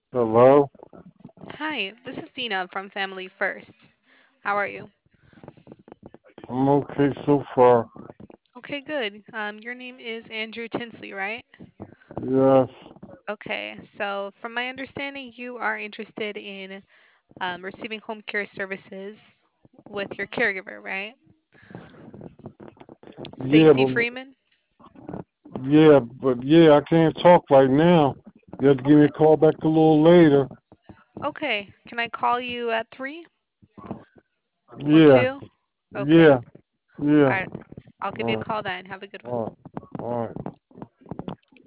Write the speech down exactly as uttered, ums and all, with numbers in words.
Hello? Hi, this is Dina from Family First. How are you? I'm okay so far. Okay, good. Um, your name is Andrew Tinsley, right? Yes. Okay, so from my understanding, you are interested in um, receiving home care services with your caregiver, right? Yeah, Stacy but Freeman? yeah, but yeah, I can't talk right now. You have to give me a Okay. call back a little later. Okay, can I call you at three or Yeah, two? Okay. yeah, yeah. All right, I'll give All you a right, call then. Have a good one. all right, all right.